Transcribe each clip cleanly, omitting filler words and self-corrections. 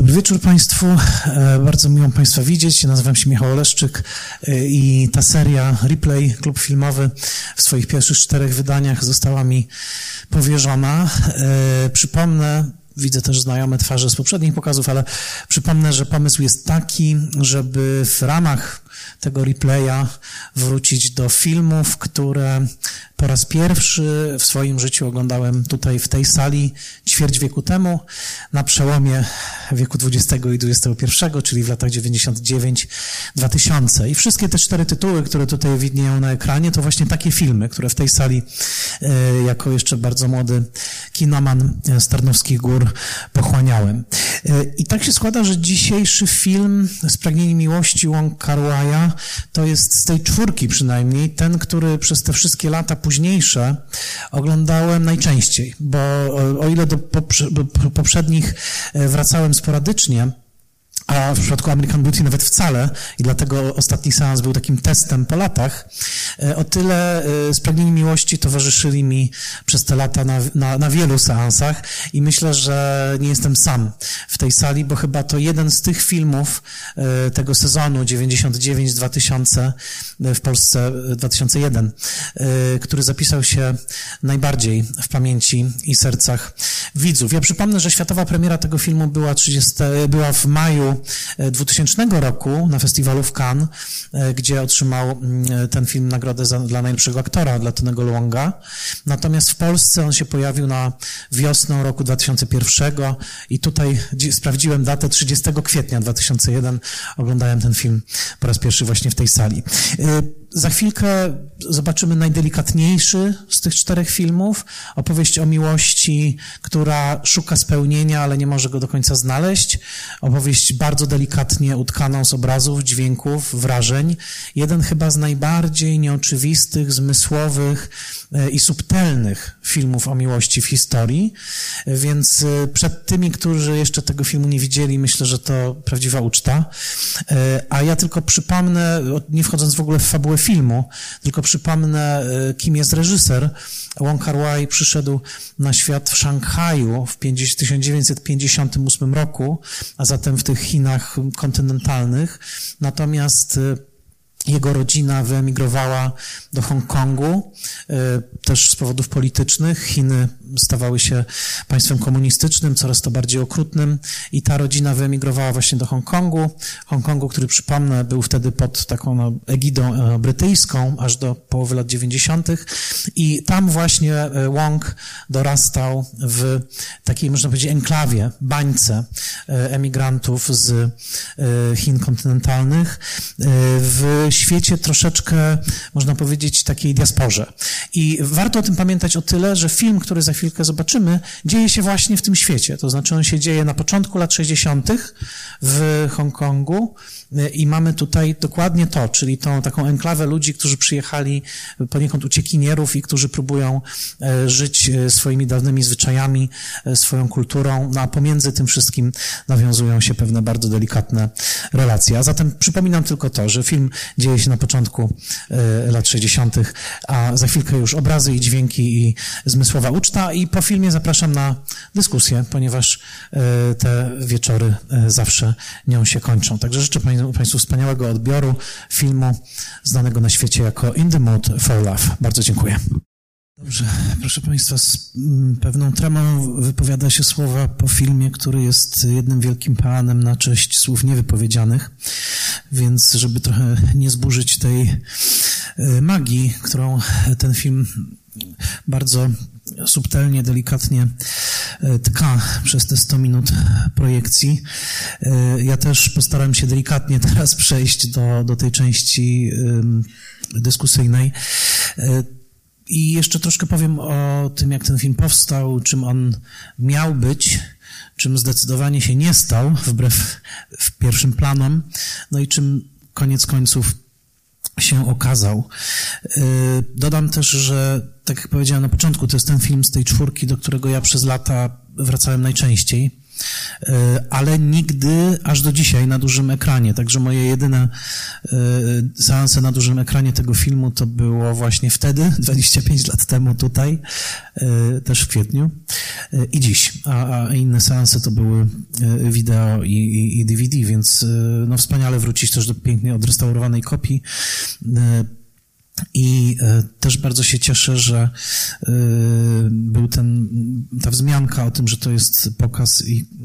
Dobry wieczór Państwu. Bardzo miło Państwa widzieć. Nazywam się Michał Oleszczyk i ta seria Replay, klub filmowy, w swoich pierwszych 4 wydaniach została mi powierzona. Przypomnę, widzę też znajome twarze z poprzednich pokazów, ale przypomnę, że pomysł jest taki, żeby w ramach tego replaya wrócić do filmów, które po raz pierwszy w swoim życiu oglądałem tutaj w tej sali ćwierć wieku temu, na przełomie wieku XX i XXI, czyli w latach 99-2000. I wszystkie te 4 tytuły, które tutaj widnieją na ekranie, to właśnie takie filmy, które w tej sali jako jeszcze bardzo młody kinoman z Tarnowskich Gór pochłaniałem. I tak się składa, że dzisiejszy film Spragnienie miłości Wong Kar-wai'a to jest z tej 4 przynajmniej ten, który przez te wszystkie lata późniejsze oglądałem najczęściej, bo o ile do poprzednich wracałem sporadycznie, a w przypadku American Beauty nawet wcale, i dlatego ostatni seans był takim testem po latach, o tyle Spragnieni miłości towarzyszyli mi przez te lata na wielu seansach i myślę, że nie jestem sam w tej sali, bo chyba to jeden z tych filmów tego sezonu 99-2000, w Polsce 2001, który zapisał się najbardziej w pamięci i sercach widzów. Ja przypomnę, że światowa premiera tego filmu była w maju 2000 roku na festiwalu w Cannes, gdzie otrzymał ten film nagrodę dla najlepszego aktora, dla Tonego Leunga. Natomiast w Polsce on się pojawił na wiosnę roku 2001 i tutaj sprawdziłem datę 30 kwietnia 2001. Oglądałem ten film po raz pierwszy właśnie w tej sali. Za chwilkę zobaczymy najdelikatniejszy z tych 4 filmów. Opowieść o miłości, która szuka spełnienia, ale nie może go do końca znaleźć. Opowieść bardzo delikatnie utkaną z obrazów, dźwięków, wrażeń. Jeden chyba z najbardziej nieoczywistych, zmysłowych i subtelnych filmów o miłości w historii. Więc przed tymi, którzy jeszcze tego filmu nie widzieli, myślę, że to prawdziwa uczta. A ja tylko przypomnę, nie wchodząc w ogóle w fabułę filmu, tylko przypomnę, kim jest reżyser. Wong Kar-wai przyszedł na świat w Szanghaju w 1958 roku, a zatem w tych Chinach kontynentalnych. Natomiast jego rodzina wyemigrowała do Hongkongu, też z powodów politycznych. Chiny stawały się państwem komunistycznym, coraz to bardziej okrutnym i ta rodzina wyemigrowała właśnie do Hongkongu. Hongkongu, który przypomnę, był wtedy pod taką egidą brytyjską aż do połowy lat 90. I tam właśnie Wong dorastał w takiej, można powiedzieć, enklawie, bańce emigrantów z Chin kontynentalnych, w świecie troszeczkę, można powiedzieć, takiej diasporze. I warto o tym pamiętać o tyle, że film, który za chwilkę zobaczymy, dzieje się właśnie w tym świecie. To znaczy on się dzieje na początku lat 60. w Hongkongu i mamy tutaj dokładnie to, czyli tą taką enklawę ludzi, którzy przyjechali, poniekąd uciekinierów i którzy próbują żyć swoimi dawnymi zwyczajami, swoją kulturą, no a pomiędzy tym wszystkim nawiązują się pewne bardzo delikatne relacje. A zatem przypominam tylko to, że film dzieje się na początku lat 60., a za chwilkę już obrazy i dźwięki i zmysłowa uczta i po filmie zapraszam na dyskusję, ponieważ te wieczory zawsze nią się kończą. Także życzę Państwu wspaniałego odbioru filmu znanego na świecie jako In the Mood for Love. Bardzo dziękuję. Dobrze, proszę Państwa, z pewną tremą wypowiada się słowa po filmie, który jest jednym wielkim peanem na cześć słów niewypowiedzianych, więc żeby trochę nie zburzyć tej magii, którą ten film bardzo subtelnie, delikatnie tka przez te 100 minut projekcji. Ja też postaram się delikatnie teraz przejść do tej części dyskusyjnej. I jeszcze troszkę powiem o tym, jak ten film powstał, czym on miał być, czym zdecydowanie się nie stał, wbrew pierwszym planom, no i czym koniec końców się okazał. Dodam też, że tak jak powiedziałem na początku, to jest ten film z tej 4, do którego ja przez lata wracałem najczęściej. ale nigdy aż do dzisiaj na dużym ekranie. Także moje jedyne seanse na dużym ekranie tego filmu to było właśnie wtedy, 25 lat temu tutaj, też w kwietniu i dziś, a inne seanse to były wideo i DVD, więc no wspaniale wrócić też do pięknie odrestaurowanej kopii. I też bardzo się cieszę, że był ta wzmianka o tym, że to jest pokaz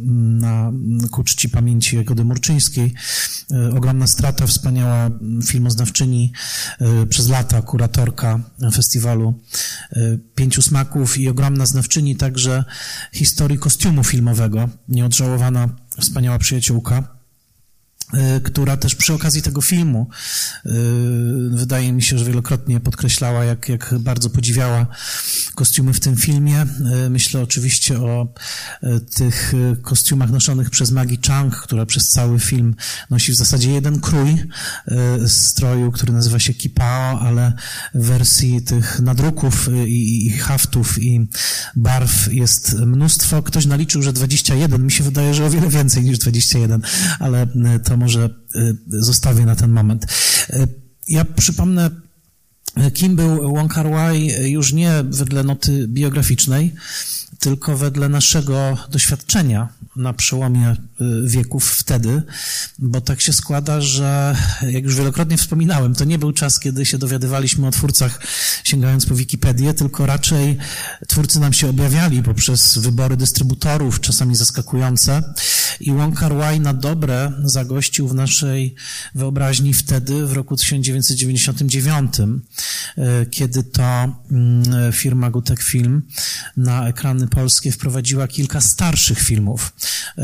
ku czci pamięci Jagody Murczyńskiej. Ogromna strata, wspaniała filmoznawczyni, przez lata kuratorka festiwalu Pięciu Smaków i ogromna znawczyni także historii kostiumu filmowego, nieodżałowana, wspaniała przyjaciółka, która też przy okazji tego filmu wydaje mi się, że wielokrotnie podkreślała, jak bardzo podziwiała kostiumy w tym filmie. Myślę oczywiście o tych kostiumach noszonych przez Maggie Cheung, która przez cały film nosi w zasadzie jeden krój stroju, który nazywa się kipao, ale w wersji tych nadruków i haftów i barw jest mnóstwo. Ktoś naliczył, że 21. Mi się wydaje, że o wiele więcej niż 21, ale to może zostawię na ten moment. Ja przypomnę, kim był Wong Kar-wai już nie wedle noty biograficznej, tylko wedle naszego doświadczenia na przełomie wieków wtedy, bo tak się składa, że jak już wielokrotnie wspominałem, to nie był czas, kiedy się dowiadywaliśmy o twórcach sięgając po Wikipedię, tylko raczej twórcy nam się objawiali poprzez wybory dystrybutorów, czasami zaskakujące, i Wong Kar-wai na dobre zagościł w naszej wyobraźni wtedy, w roku 1999, kiedy to firma Gutek Film na ekrany polskie wprowadziła kilka starszych filmów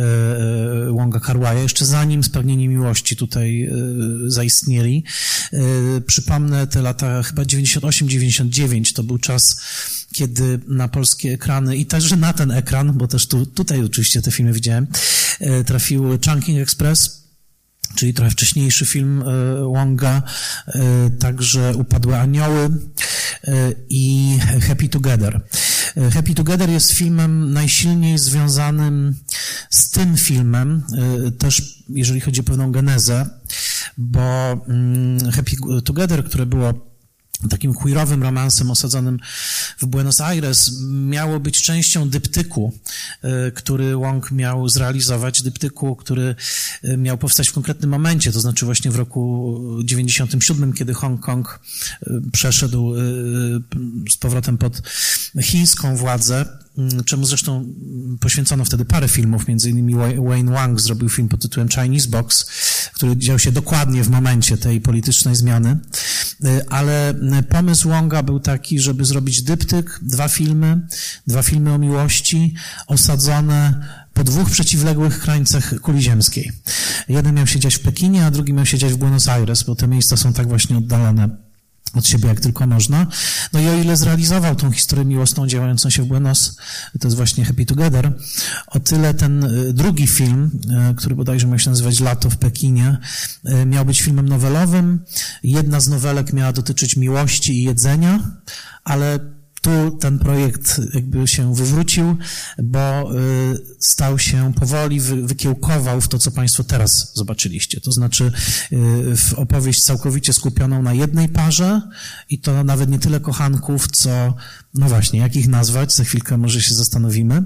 Wonga Kar-waia, jeszcze zanim Spragnienie Miłości tutaj zaistnieli. Przypomnę te lata chyba 98-99, to był czas, kiedy na polskie ekrany i także na ten ekran, bo też tutaj oczywiście te filmy widziałem, trafił Chungking Express, czyli trochę wcześniejszy film Wonga, także Upadłe Anioły i Happy Together. Happy Together jest filmem najsilniej związanym z tym filmem, też jeżeli chodzi o pewną genezę, bo Happy Together, które było takim queerowym romansem osadzonym w Buenos Aires, miało być częścią dyptyku, który Wong miał zrealizować, dyptyku, który miał powstać w konkretnym momencie, to znaczy właśnie w roku 97, kiedy Hongkong przeszedł z powrotem pod chińską władzę, czemu zresztą poświęcono wtedy parę filmów, między innymi Wayne Wang zrobił film pod tytułem Chinese Box, który dział się dokładnie w momencie tej politycznej zmiany, ale pomysł Wonga był taki, żeby zrobić dyptyk, dwa filmy o miłości osadzone po dwóch przeciwległych krańcach kuli ziemskiej. Jeden miał się dziać w Pekinie, a drugi miał się dziać w Buenos Aires, bo te miejsca są tak właśnie oddalone od siebie, jak tylko można. No i o ile zrealizował tą historię miłosną działającą się w Buenos, to jest właśnie Happy Together, o tyle ten drugi film, który bodajże miał się nazywać Lato w Pekinie, miał być filmem nowelowym. Jedna z nowelek miała dotyczyć miłości i jedzenia, ale tu ten projekt jakby się wywrócił, bo stał się powoli, wykiełkował w to, co Państwo teraz zobaczyliście. To znaczy w opowieść całkowicie skupioną na jednej parze i to nawet nie tyle kochanków, co, no właśnie, jak ich nazwać, za chwilkę może się zastanowimy.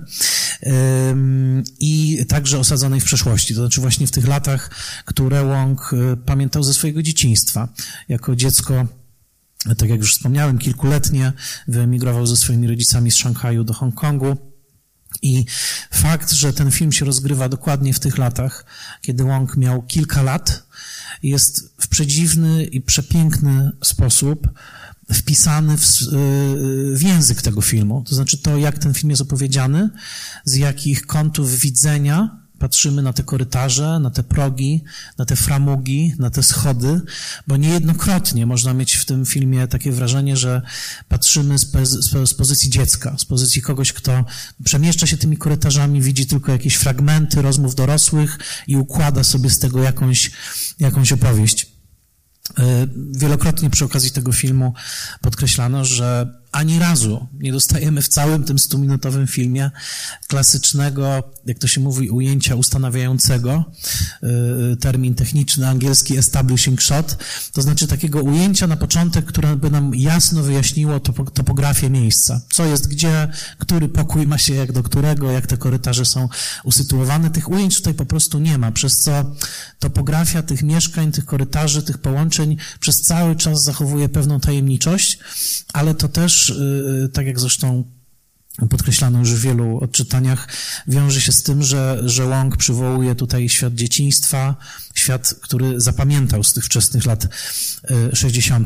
I także osadzonej w przeszłości, to znaczy właśnie w tych latach, które Wong pamiętał ze swojego dzieciństwa. Jako dziecko, tak jak już wspomniałem, kilkuletnie wyemigrował ze swoimi rodzicami z Szanghaju do Hongkongu i fakt, że ten film się rozgrywa dokładnie w tych latach, kiedy Wong miał kilka lat, jest w przedziwny i przepiękny sposób wpisany w język tego filmu. To znaczy to, jak ten film jest opowiedziany, z jakich kątów widzenia patrzymy na te korytarze, na te progi, na te framugi, na te schody, bo niejednokrotnie można mieć w tym filmie takie wrażenie, że patrzymy z pozycji dziecka, z pozycji kogoś, kto przemieszcza się tymi korytarzami, widzi tylko jakieś fragmenty rozmów dorosłych i układa sobie z tego jakąś opowieść. Wielokrotnie przy okazji tego filmu podkreślano, że ani razu nie dostajemy w całym tym 100-minutowym filmie klasycznego, jak to się mówi, ujęcia ustanawiającego, termin techniczny angielski establishing shot, to znaczy takiego ujęcia na początek, które by nam jasno wyjaśniło topografię miejsca. Co jest gdzie, który pokój ma się jak do którego, jak te korytarze są usytuowane. Tych ujęć tutaj po prostu nie ma, przez co topografia tych mieszkań, tych korytarzy, tych połączeń przez cały czas zachowuje pewną tajemniczość, ale to też, tak jak zresztą podkreślano już w wielu odczytaniach, wiąże się z tym, że Wong przywołuje tutaj świat dzieciństwa, świat, który zapamiętał z tych wczesnych lat 60.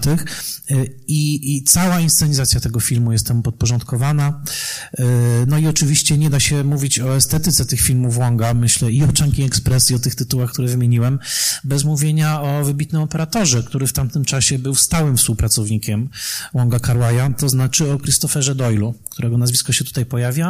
I cała inscenizacja tego filmu jest temu podporządkowana. No i oczywiście nie da się mówić o estetyce tych filmów Wonga, myślę i o Chungking Express, i o tych tytułach, które wymieniłem, bez mówienia o wybitnym operatorze, który w tamtym czasie był stałym współpracownikiem Wonga Kar-wai'a, to znaczy o Christopherze Doyle'u, którego nazwisko się tutaj pojawia.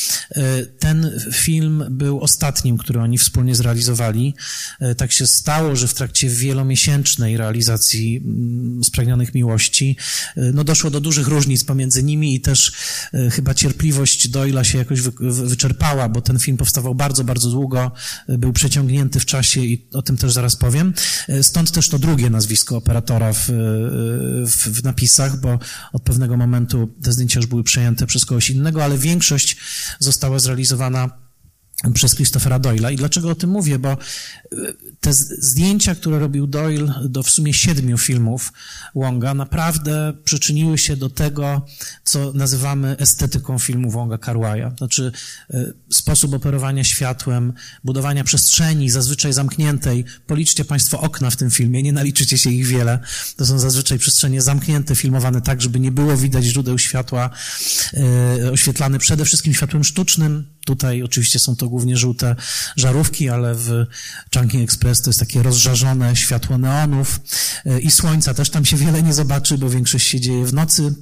Ten film był ostatnim, który oni wspólnie zrealizowali. Tak się stało, że w trakcie wielomiesięcznej realizacji Spragnionych Miłości no doszło do dużych różnic pomiędzy nimi i też chyba cierpliwość Doyle'a się jakoś wyczerpała, bo ten film powstawał bardzo, bardzo długo, był przeciągnięty w czasie i o tym też zaraz powiem. Stąd też to drugie nazwisko operatora w napisach, bo od pewnego momentu te zdjęcia już były przejęte przez kogoś innego, ale większość została zrealizowana przez Christophera Doyle'a. I dlaczego o tym mówię? Bo te zdjęcia, które robił Doyle do w sumie 7 filmów Wonga, naprawdę przyczyniły się do tego, co nazywamy estetyką filmu Wonga Kar-wai'a. Znaczy sposób operowania światłem, budowania przestrzeni, zazwyczaj zamkniętej. Policzcie Państwo okna w tym filmie, nie naliczycie się ich wiele. To są zazwyczaj przestrzenie zamknięte, filmowane tak, żeby nie było widać źródeł światła, oświetlane przede wszystkim światłem sztucznym. Tutaj oczywiście są to głównie żółte żarówki, ale w Chungking Express to jest takie rozżarzone światło neonów i słońca też tam się wiele nie zobaczy, bo większość się dzieje w nocy.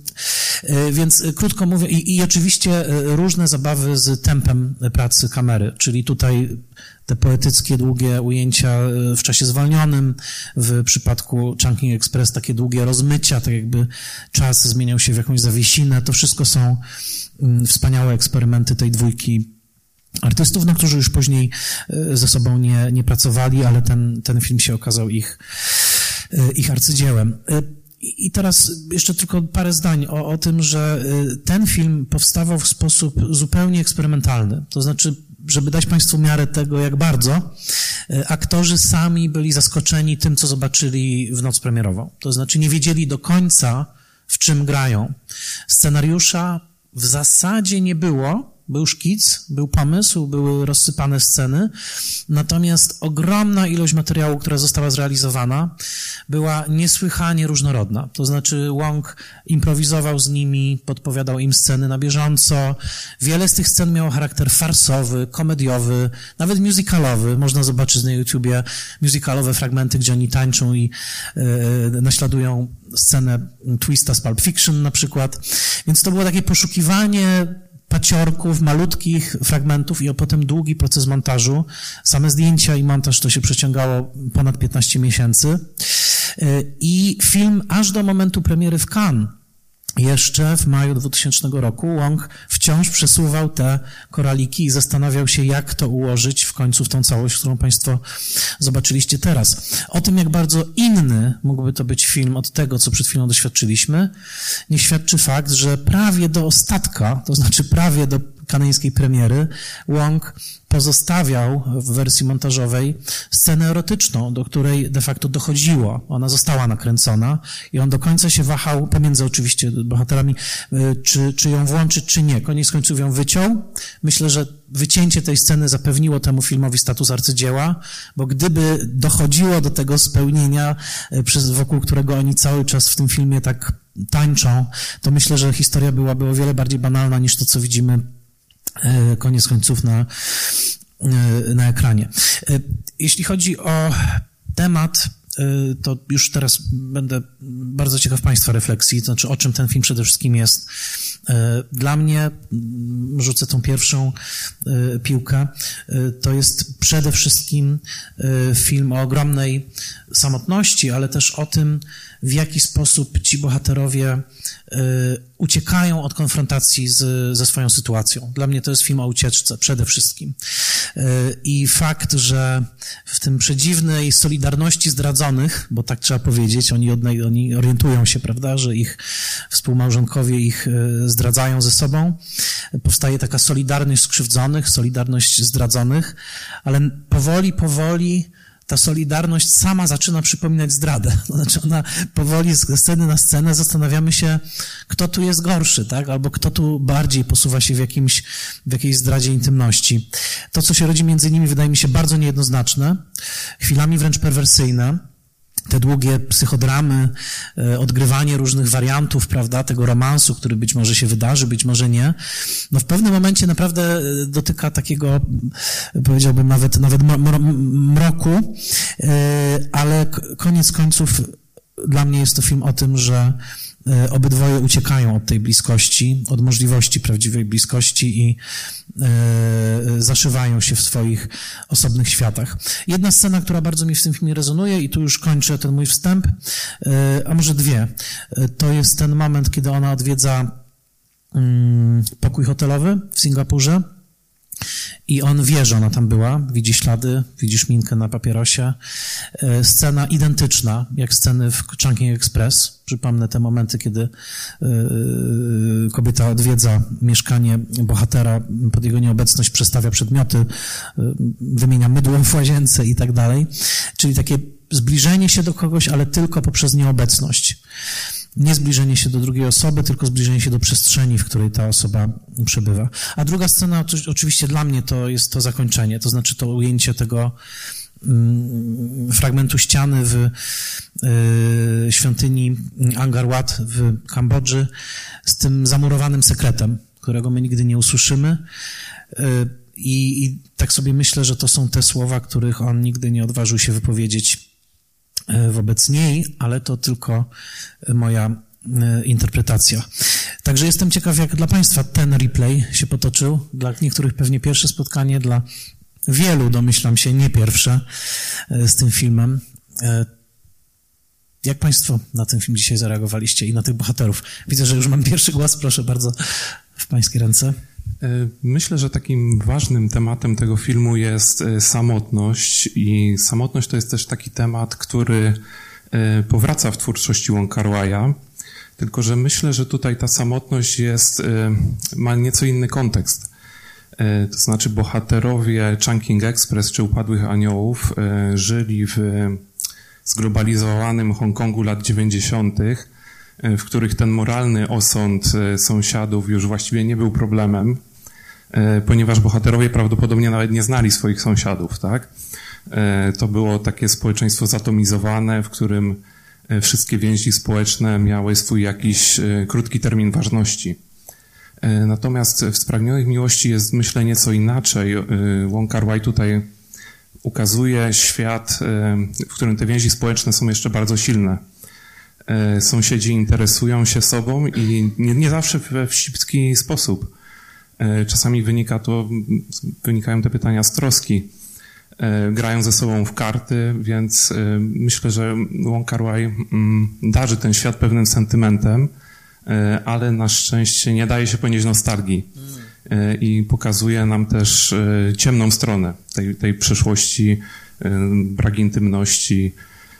Więc krótko mówię, i oczywiście różne zabawy z tempem pracy kamery, czyli tutaj te poetyckie, długie ujęcia w czasie zwolnionym, w przypadku Chungking Express takie długie rozmycia, tak jakby czas zmieniał się w jakąś zawiesinę. To wszystko są wspaniałe eksperymenty tej dwójki artystów, no, którzy już później ze sobą nie pracowali, ale ten film się okazał ich arcydziełem. I teraz jeszcze tylko parę zdań o tym, że ten film powstawał w sposób zupełnie eksperymentalny. To znaczy, żeby dać Państwu miarę tego, jak bardzo, aktorzy sami byli zaskoczeni tym, co zobaczyli w noc premierową. To znaczy, nie wiedzieli do końca, w czym grają. Scenariusza w zasadzie nie było, był szkic, był pomysł, były rozsypane sceny, natomiast ogromna ilość materiału, która została zrealizowana, była niesłychanie różnorodna. To znaczy Wong improwizował z nimi, podpowiadał im sceny na bieżąco. Wiele z tych scen miało charakter farsowy, komediowy, nawet musicalowy. Można zobaczyć na YouTubie musicalowe fragmenty, gdzie oni tańczą i naśladują scenę twista z Pulp Fiction na przykład. Więc to było takie poszukiwanie paciorków, malutkich fragmentów i potem długi proces montażu. Same zdjęcia i montaż to się przeciągało ponad 15 miesięcy. I film aż do momentu premiery w Cannes, jeszcze w maju 2000 roku, Wong wciąż przesuwał te koraliki i zastanawiał się, jak to ułożyć w końcu w tą całość, którą Państwo zobaczyliście teraz. O tym, jak bardzo inny mógłby to być film od tego, co przed chwilą doświadczyliśmy, nie świadczy fakt, że prawie do ostatka, to znaczy prawie do kanańskiej premiery, Wong pozostawiał w wersji montażowej scenę erotyczną, do której de facto dochodziło. Ona została nakręcona i on do końca się wahał pomiędzy oczywiście bohaterami, czy ją włączyć, czy nie. Koniec końców ją wyciął. Myślę, że wycięcie tej sceny zapewniło temu filmowi status arcydzieła, bo gdyby dochodziło do tego spełnienia, wokół którego oni cały czas w tym filmie tak tańczą, to myślę, że historia byłaby o wiele bardziej banalna niż to, co widzimy koniec końców na ekranie. Jeśli chodzi o temat, to już teraz będę bardzo ciekaw Państwa refleksji, to znaczy o czym ten film przede wszystkim jest. Dla mnie, rzucę tą pierwszą piłkę, to jest przede wszystkim film o ogromnej samotności, ale też o tym, w jaki sposób ci bohaterowie uciekają od konfrontacji ze swoją sytuacją. Dla mnie to jest film o ucieczce przede wszystkim. I fakt, że w tym przedziwnej solidarności zdradzonych, bo tak trzeba powiedzieć, oni orientują się, prawda, że ich współmałżonkowie ich zdradzają ze sobą, powstaje taka solidarność skrzywdzonych, solidarność zdradzonych, ale powoli ta solidarność sama zaczyna przypominać zdradę. To znaczy ona powoli z sceny na scenę zastanawiamy się, kto tu jest gorszy, tak? Albo kto tu bardziej posuwa się w jakiejś zdradzie intymności. To, co się rodzi między nimi, wydaje mi się bardzo niejednoznaczne, chwilami wręcz perwersyjne. Te długie psychodramy, odgrywanie różnych wariantów, prawda, tego romansu, który być może się wydarzy, być może nie. No w pewnym momencie naprawdę dotyka takiego, powiedziałbym nawet mroku, ale koniec końców dla mnie jest to film o tym, że obydwoje uciekają od tej bliskości, od możliwości prawdziwej bliskości i zaszywają się w swoich osobnych światach. Jedna scena, która bardzo mi w tym filmie rezonuje i tu już kończę ten mój wstęp, a może dwie. To jest ten moment, kiedy ona odwiedza pokój hotelowy w Singapurze i on wie, że ona tam była, widzi ślady, widzi szminkę na papierosie. Scena identyczna, jak sceny w Chungking Express. Przypomnę te momenty, kiedy kobieta odwiedza mieszkanie bohatera, pod jego nieobecność przestawia przedmioty, wymienia mydło w łazience i tak dalej. Czyli takie zbliżenie się do kogoś, ale tylko poprzez nieobecność. Nie zbliżenie się do drugiej osoby, tylko zbliżenie się do przestrzeni, w której ta osoba przebywa. A druga scena, oczywiście dla mnie to jest to zakończenie, to znaczy to ujęcie tego fragmentu ściany w świątyni Angkor Wat w Kambodży z tym zamurowanym sekretem, którego my nigdy nie usłyszymy. I tak sobie myślę, że to są te słowa, których on nigdy nie odważył się wypowiedzieć wobec niej, ale to tylko moja interpretacja. Także jestem ciekaw, jak dla Państwa ten replay się potoczył. Dla niektórych pewnie pierwsze spotkanie, dla wielu, domyślam się, nie pierwsze z tym filmem. Jak Państwo na ten film dzisiaj zareagowaliście i na tych bohaterów? Widzę, że już mam pierwszy głos, proszę bardzo, w Pańskie ręce. Myślę, że takim ważnym tematem tego filmu jest samotność i samotność to jest też taki temat, który powraca w twórczości Wong Kar-wai'a, tylko że myślę, że tutaj ta samotność ma nieco inny kontekst. To znaczy bohaterowie Chungking Express czy Upadłych Aniołów żyli w zglobalizowanym Hongkongu lat 90., w których ten moralny osąd sąsiadów już właściwie nie był problemem, ponieważ bohaterowie prawdopodobnie nawet nie znali swoich sąsiadów, tak? To było takie społeczeństwo zatomizowane, w którym wszystkie więzi społeczne miały swój jakiś krótki termin ważności. Natomiast w Spragnionych Miłości jest, myślę, nieco inaczej. Wong Kar-wai tutaj ukazuje świat, w którym te więzi społeczne są jeszcze bardzo silne. Sąsiedzi interesują się sobą i nie zawsze we wścibski sposób. Czasami wynikają te pytania z troski. Grają ze sobą w karty, więc myślę, że Wong Kar-wai darzy ten świat pewnym sentymentem, ale na szczęście nie daje się ponieść nostalgii i pokazuje nam też ciemną stronę tej przeszłości, brak intymności,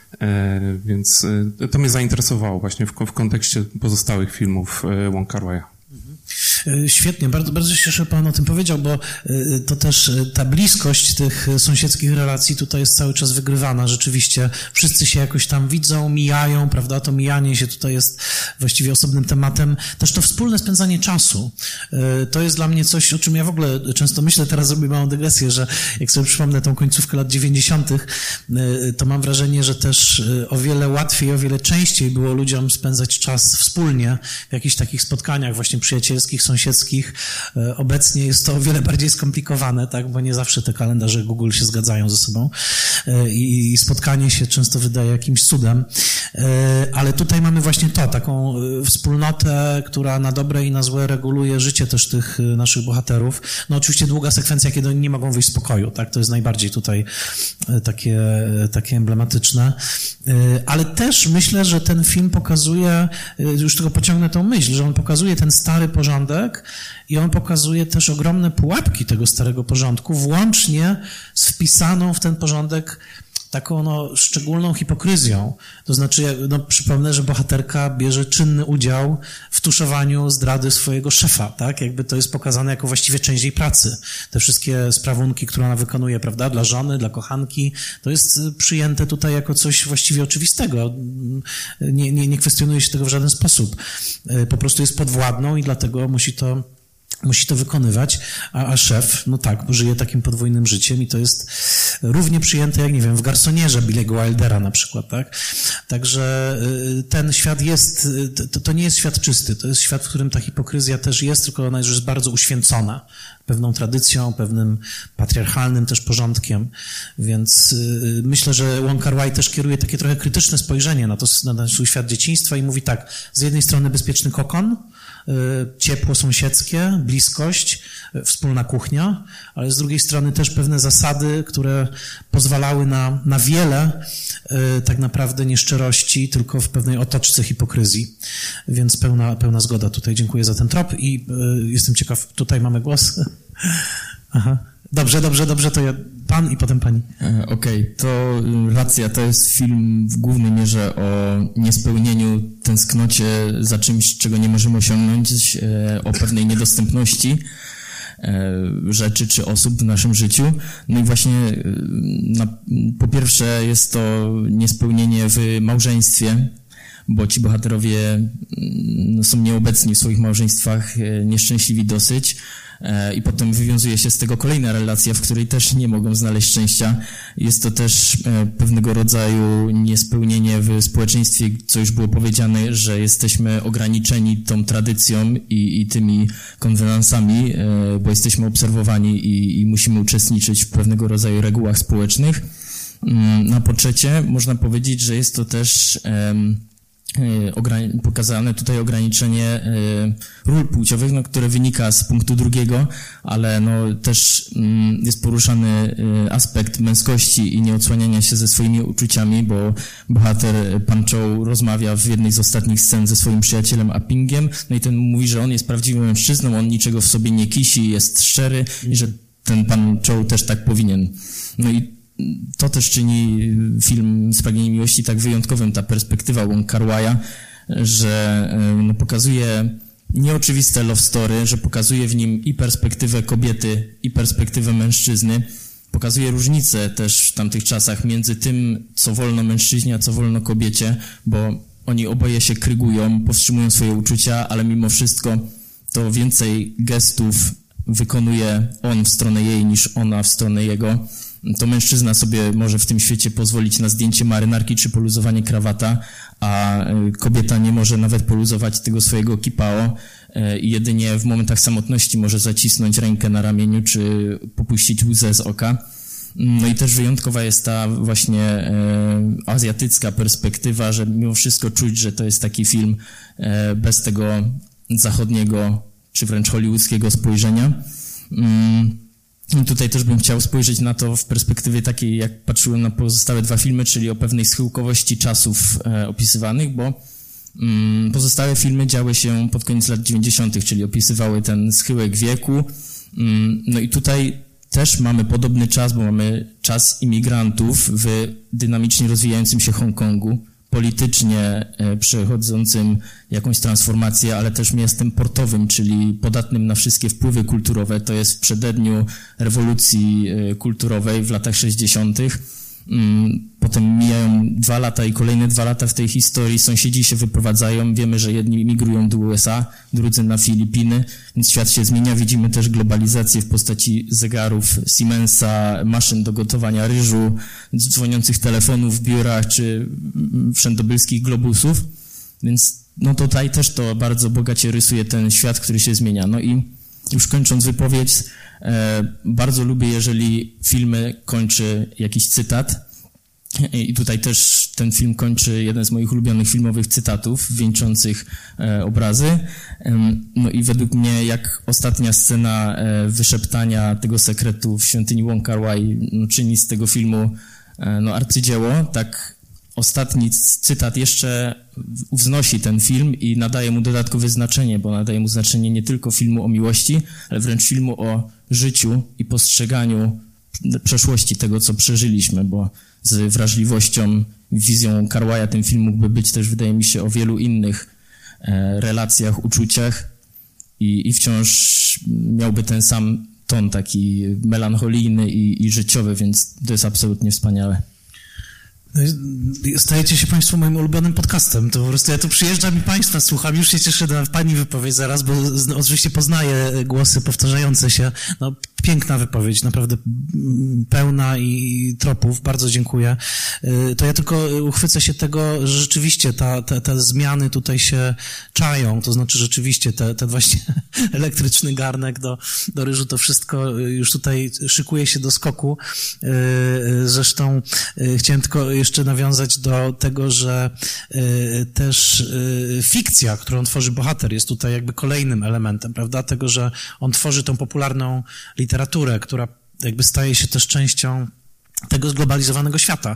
więc to mnie zainteresowało właśnie w kontekście pozostałych filmów Wong Kar-wai'a. Świetnie, bardzo, bardzo się cieszę, że Pan o tym powiedział, bo to też ta bliskość tych sąsiedzkich relacji tutaj jest cały czas wygrywana. Rzeczywiście wszyscy się jakoś tam widzą, mijają, prawda? To mijanie się tutaj jest właściwie osobnym tematem. Też to wspólne spędzanie czasu. To jest dla mnie coś, o czym ja w ogóle często myślę, teraz zrobię małą dygresję, że jak sobie przypomnę tą końcówkę lat 90., to mam wrażenie, że też o wiele łatwiej, o wiele częściej było ludziom spędzać czas wspólnie w jakichś takich spotkaniach właśnie przyjacielskich, sąsiedzkich. Obecnie jest to o wiele bardziej skomplikowane, tak, bo nie zawsze te kalendarze Google się zgadzają ze sobą i spotkanie się często wydaje jakimś cudem. Ale tutaj mamy właśnie taką wspólnotę, która na dobre i na złe reguluje życie też tych naszych bohaterów. No oczywiście długa sekwencja, kiedy oni nie mogą wyjść z pokoju, tak, to jest najbardziej tutaj takie emblematyczne. Ale też myślę, że ten film pokazuje, już tylko pociągnę tą myśl, że on pokazuje ten stary porządek i on pokazuje też ogromne pułapki tego starego porządku, włącznie z wpisaną w ten porządek taką szczególną hipokryzją. To znaczy, przypomnę, że bohaterka bierze czynny udział w tuszowaniu zdrady swojego szefa, tak? Jakby to jest pokazane jako właściwie część jej pracy. Te wszystkie sprawunki, które ona wykonuje, prawda? Dla żony, dla kochanki, to jest przyjęte tutaj jako coś właściwie oczywistego. Nie kwestionuje się tego w żaden sposób. Po prostu jest podwładną i dlatego musi to wykonywać, a szef, żyje takim podwójnym życiem i to jest równie przyjęte, jak nie wiem, w Garsonierze Billy'ego Wildera na przykład, tak? Także ten świat jest, to nie jest świat czysty, to jest świat, w którym ta hipokryzja też jest, tylko ona już jest bardzo uświęcona pewną tradycją, pewnym patriarchalnym też porządkiem, więc myślę, że Wong Kar-wai też kieruje takie trochę krytyczne spojrzenie na ten swój świat dzieciństwa i mówi tak, z jednej strony bezpieczny kokon, ciepło sąsiedzkie, bliskość, wspólna kuchnia, ale z drugiej strony też pewne zasady, które pozwalały na wiele tak naprawdę nieszczerości, tylko w pewnej otoczce hipokryzji. Więc pełna zgoda tutaj. Dziękuję za ten trop i jestem ciekaw, tutaj mamy głos. Aha. Dobrze, to ja, pan i potem pani. Okej, to racja, to jest film w głównej mierze o niespełnieniu, tęsknocie za czymś, czego nie możemy osiągnąć, o pewnej niedostępności rzeczy czy osób w naszym życiu. No i właśnie po pierwsze jest to niespełnienie w małżeństwie, bo ci bohaterowie są nieobecni w swoich małżeństwach, nieszczęśliwi dosyć. I potem wywiązuje się z tego kolejna relacja, w której też nie mogą znaleźć szczęścia. Jest to też pewnego rodzaju niespełnienie w społeczeństwie, co już było powiedziane, że jesteśmy ograniczeni tą tradycją i tymi konwenansami, bo jesteśmy obserwowani i musimy uczestniczyć w pewnego rodzaju regułach społecznych. Na po trzecie, można powiedzieć, że jest to też pokazane tutaj ograniczenie ról płciowych, które wynika z punktu drugiego, ale też jest poruszany aspekt męskości i nieodsłaniania się ze swoimi uczuciami, bo bohater Pan Chow rozmawia w jednej z ostatnich scen ze swoim przyjacielem Apingiem, no i ten mówi, że on jest prawdziwym mężczyzną, on niczego w sobie nie kisi, jest szczery i że ten Pan Chow też tak powinien. No i to też czyni film Spragnienie Miłości tak wyjątkowym, ta perspektywa Wong Kar-wai'a, że pokazuje nieoczywiste love story, że pokazuje w nim i perspektywę kobiety, i perspektywę mężczyzny. Pokazuje różnicę też w tamtych czasach między tym, co wolno mężczyźnie, a co wolno kobiecie, bo oni oboje się krygują, powstrzymują swoje uczucia, ale mimo wszystko to więcej gestów wykonuje on w stronę jej niż ona w stronę jego. To mężczyzna sobie może w tym świecie pozwolić na zdjęcie marynarki czy poluzowanie krawata, a kobieta nie może nawet poluzować tego swojego kipao i jedynie w momentach samotności może zacisnąć rękę na ramieniu czy popuścić łzę z oka. No i też wyjątkowa jest ta właśnie azjatycka perspektywa, że mimo wszystko czuć, że to jest taki film bez tego zachodniego czy wręcz hollywoodzkiego spojrzenia. I tutaj też bym chciał spojrzeć na to w perspektywie takiej, jak patrzyłem na pozostałe dwa filmy, czyli o pewnej schyłkowości czasów opisywanych, bo pozostałe filmy działy się pod koniec lat 90., czyli opisywały ten schyłek wieku. No i tutaj też mamy podobny czas, bo mamy czas imigrantów w dynamicznie rozwijającym się Hongkongu, politycznie przechodzącym jakąś transformację, ale też miastem portowym, czyli podatnym na wszystkie wpływy kulturowe. To jest w przededniu rewolucji kulturowej w latach 60. Potem mijają 2 lata i kolejne 2 lata w tej historii. Sąsiedzi się wyprowadzają. Wiemy, że jedni migrują do USA, drudzy na Filipiny, więc świat się zmienia. Widzimy też globalizację w postaci zegarów Siemensa, maszyn do gotowania ryżu, dzwoniących telefonów w biurach czy wszędobylskich globusów. Więc no tutaj też to bardzo bogacie rysuje ten świat, który się zmienia. No i już kończąc wypowiedź, bardzo lubię, jeżeli filmy kończy jakiś cytat. I tutaj też ten film kończy jeden z moich ulubionych filmowych cytatów, wieńczących obrazy. No i według mnie, jak ostatnia scena wyszeptania tego sekretu w świątyni Wong Kar-wai czyni z tego filmu arcydzieło, tak ostatni cytat jeszcze wznosi ten film i nadaje mu dodatkowe znaczenie, bo nadaje mu znaczenie nie tylko filmu o miłości, ale wręcz filmu o życiu i postrzeganiu przeszłości tego, co przeżyliśmy, bo z wrażliwością, wizją Kar-waia ten film mógłby być też, wydaje mi się, o wielu innych relacjach, uczuciach i wciąż miałby ten sam ton taki melancholijny i życiowy, więc to jest absolutnie wspaniałe. Stajecie się Państwo moim ulubionym podcastem. To po prostu ja tu przyjeżdżam i Państwa słucham. Już się cieszę na Pani wypowiedź zaraz, bo oczywiście poznaję głosy powtarzające się. No, piękna wypowiedź, naprawdę pełna i tropów. Bardzo dziękuję. To ja tylko uchwycę się tego, że rzeczywiście te zmiany tutaj się czają. To znaczy rzeczywiście ten właśnie elektryczny garnek do ryżu, to wszystko już tutaj szykuje się do skoku. Zresztą chciałem tylko jeszcze nawiązać do tego, że też fikcja, którą tworzy bohater, jest tutaj jakby kolejnym elementem, prawda? Tego, że on tworzy tą popularną literaturę, która jakby staje się też częścią tego zglobalizowanego świata.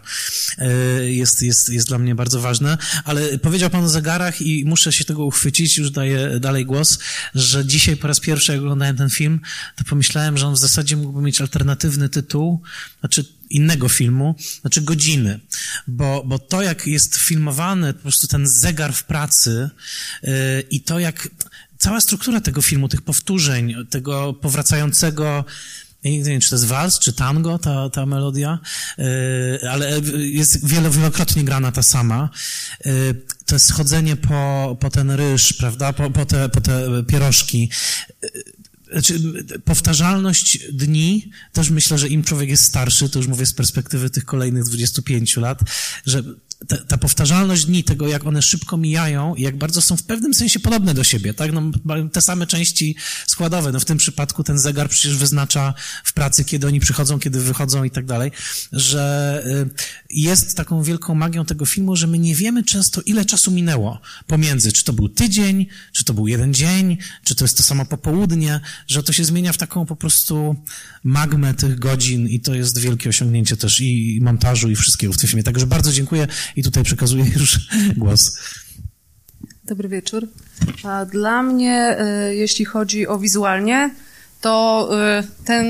Jest dla mnie bardzo ważne, ale powiedział Pan o zegarach i muszę się tego uchwycić, już daję dalej głos, że dzisiaj po raz pierwszy, jak oglądałem ten film, to pomyślałem, że on w zasadzie mógłby mieć alternatywny tytuł, znaczy innego filmu, znaczy Godziny, bo to, jak jest filmowany po prostu ten zegar w pracy i to, jak cała struktura tego filmu, tych powtórzeń, tego powracającego, ja nie wiem, czy to jest wals, czy tango, ta melodia, ale jest wielokrotnie grana ta sama. To jest schodzenie po ten ryż, prawda, po te pierożki. Znaczy, powtarzalność dni, też myślę, że im człowiek jest starszy, to już mówię z perspektywy tych kolejnych 25 lat, że ta powtarzalność dni, tego jak one szybko mijają i jak bardzo są w pewnym sensie podobne do siebie, tak? No, mają te same części składowe. No, w tym przypadku ten zegar przecież wyznacza w pracy, kiedy oni przychodzą, kiedy wychodzą i tak dalej, że jest taką wielką magią tego filmu, że my nie wiemy często, ile czasu minęło pomiędzy, czy to był tydzień, czy to był jeden dzień, czy to jest to samo popołudnie, że to się zmienia w taką po prostu magmę tych godzin i to jest wielkie osiągnięcie też i montażu i wszystkiego w tym filmie. Także bardzo dziękuję i tutaj przekazuję już głos. Dobry wieczór. Dla mnie, jeśli chodzi o wizualnie, to ten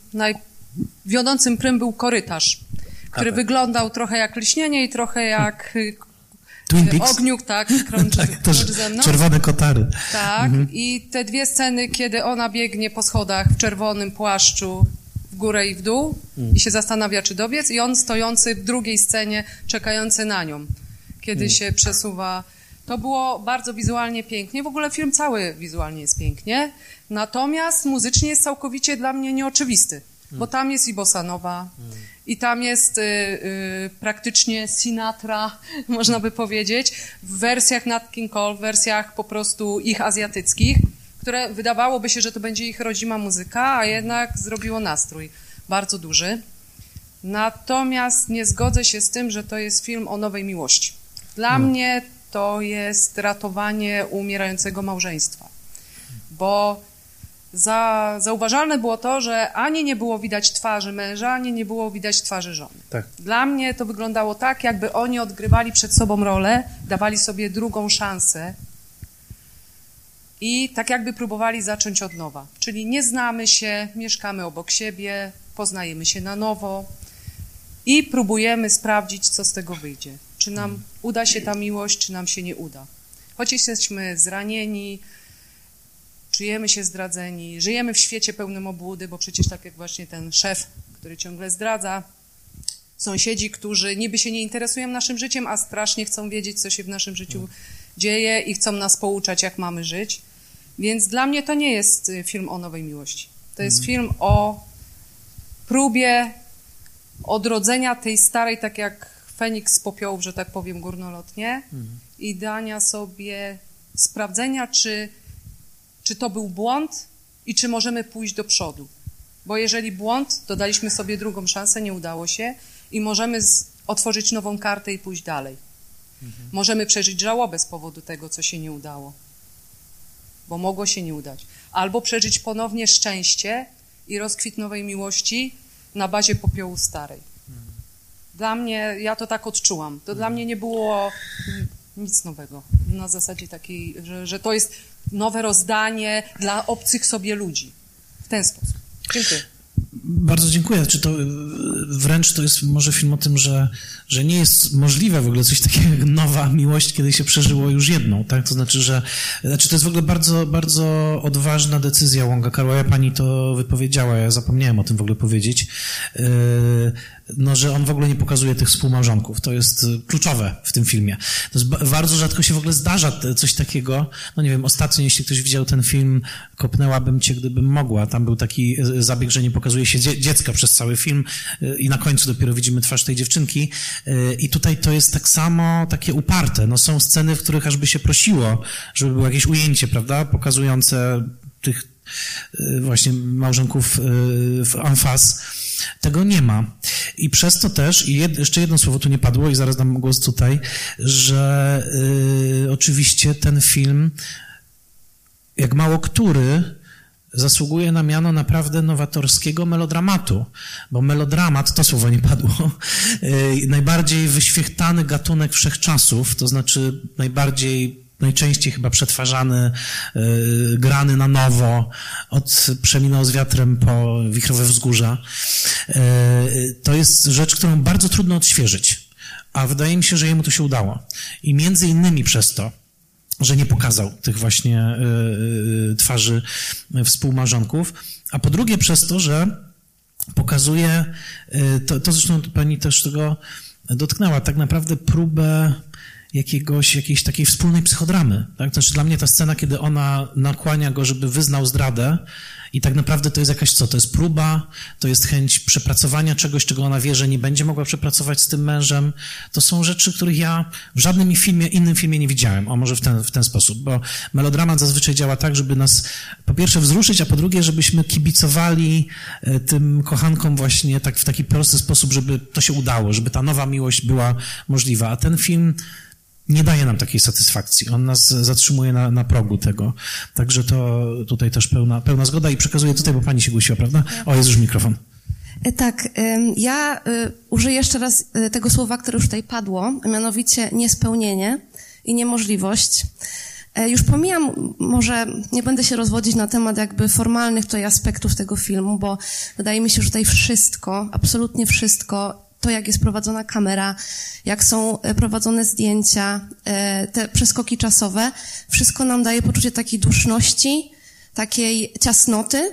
wiodącym prym był korytarz, który wyglądał trochę jak lśnienie i trochę jak Twin Peaks? Ogniuk, tak, krąży ze mną. Czerwone kotary. Tak, i te dwie sceny, kiedy ona biegnie po schodach w czerwonym płaszczu w górę i w dół i się zastanawia, czy dobiec, i on stojący w drugiej scenie, czekający na nią, kiedy się przesuwa. To było bardzo wizualnie pięknie. W ogóle film cały wizualnie jest pięknie, natomiast muzycznie jest całkowicie dla mnie nieoczywisty, bo tam jest i bossa nova, i tam jest praktycznie Sinatra, można by powiedzieć, w wersjach Nat King Cole, w wersjach po prostu ich azjatyckich, które wydawałoby się, że to będzie ich rodzima muzyka, a jednak zrobiło nastrój bardzo duży. Natomiast nie zgodzę się z tym, że to jest film o nowej miłości. Dla mnie to jest ratowanie umierającego małżeństwa, bo zauważalne było to, że ani nie było widać twarzy męża, ani nie było widać twarzy żony. Tak. Dla mnie to wyglądało tak, jakby oni odgrywali przed sobą rolę, dawali sobie drugą szansę i tak jakby próbowali zacząć od nowa. Czyli nie znamy się, mieszkamy obok siebie, poznajemy się na nowo i próbujemy sprawdzić, co z tego wyjdzie. Czy nam uda się ta miłość, czy nam się nie uda. Choć jesteśmy zranieni, czujemy się zdradzeni, żyjemy w świecie pełnym obłudy, bo przecież tak jak właśnie ten szef, który ciągle zdradza, sąsiedzi, którzy niby się nie interesują naszym życiem, a strasznie chcą wiedzieć, co się w naszym życiu dzieje i chcą nas pouczać, jak mamy żyć. Więc dla mnie to nie jest film o nowej miłości. To jest film o próbie odrodzenia tej starej, tak jak Feniks z popiołów, że tak powiem, górnolotnie i dania sobie sprawdzenia, czy to był błąd i czy możemy pójść do przodu. Bo jeżeli błąd, to daliśmy sobie drugą szansę, nie udało się i możemy otworzyć nową kartę i pójść dalej. Możemy przeżyć żałobę z powodu tego, co się nie udało, bo mogło się nie udać. Albo przeżyć ponownie szczęście i rozkwit nowej miłości na bazie popiołu starej. Dla mnie, ja to tak odczułam. To dla mnie nie było nic nowego. Na zasadzie takiej, że to jest nowe rozdanie dla obcych sobie ludzi. W ten sposób. Dziękuję. Bardzo dziękuję. Czy to wręcz to jest może film o tym, że nie jest możliwe w ogóle coś takiego jak nowa miłość, kiedy się przeżyło już jedną, tak? To znaczy, to jest w ogóle bardzo, bardzo odważna decyzja Wonga Kar-wai'a. Pani to wypowiedziała, ja zapomniałem o tym w ogóle powiedzieć. No, że on w ogóle nie pokazuje tych współmałżonków. To jest kluczowe w tym filmie. To jest bardzo rzadko się w ogóle zdarza coś takiego. No nie wiem, ostatnio, jeśli ktoś widział ten film Kopnęłabym cię, gdybym mogła. Tam był taki zabieg, że nie pokazuje się dziecka przez cały film i na końcu dopiero widzimy twarz tej dziewczynki. I tutaj to jest tak samo takie uparte. No są sceny, w których aż by się prosiło, żeby było jakieś ujęcie, prawda, pokazujące tych właśnie małżonków w en face. Tego nie ma. I przez to też, i jeszcze jedno słowo tu nie padło i zaraz dam głos tutaj, że oczywiście ten film, jak mało który, zasługuje na miano naprawdę nowatorskiego melodramatu, bo melodramat, to słowo nie padło, najbardziej wyświechtany gatunek wszechczasów, to znaczy najczęściej chyba przetwarzany, grany na nowo, od Przeminął z wiatrem po Wichrowe wzgórza. To jest rzecz, którą bardzo trudno odświeżyć, a wydaje mi się, że jemu to się udało. I między innymi przez to, że nie pokazał tych właśnie twarzy współmałżonków, a po drugie przez to, że pokazuje, to zresztą pani też tego dotknęła, tak naprawdę próbę jakiejś takiej wspólnej psychodramy. Tak? Znaczy dla mnie ta scena, kiedy ona nakłania go, żeby wyznał zdradę i tak naprawdę to jest jakaś to jest próba, to jest chęć przepracowania czegoś, czego ona wie, że nie będzie mogła przepracować z tym mężem. To są rzeczy, których ja w żadnym innym filmie nie widziałem, może w ten sposób, bo melodramat zazwyczaj działa tak, żeby nas po pierwsze wzruszyć, a po drugie, żebyśmy kibicowali tym kochankom właśnie tak w taki prosty sposób, żeby to się udało, żeby ta nowa miłość była możliwa, a ten film nie daje nam takiej satysfakcji. On nas zatrzymuje na progu tego. Także to tutaj też pełna zgoda i przekazuję tutaj, bo pani się głosiła, prawda? O, jest już mikrofon. Tak, ja użyję jeszcze raz tego słowa, które już tutaj padło, a mianowicie niespełnienie i niemożliwość. Już pomijam, może nie będę się rozwodzić na temat jakby formalnych tutaj aspektów tego filmu, bo wydaje mi się, że tutaj wszystko, absolutnie wszystko, to jak jest prowadzona kamera, jak są prowadzone zdjęcia, te przeskoki czasowe, wszystko nam daje poczucie takiej duszności, takiej ciasnoty,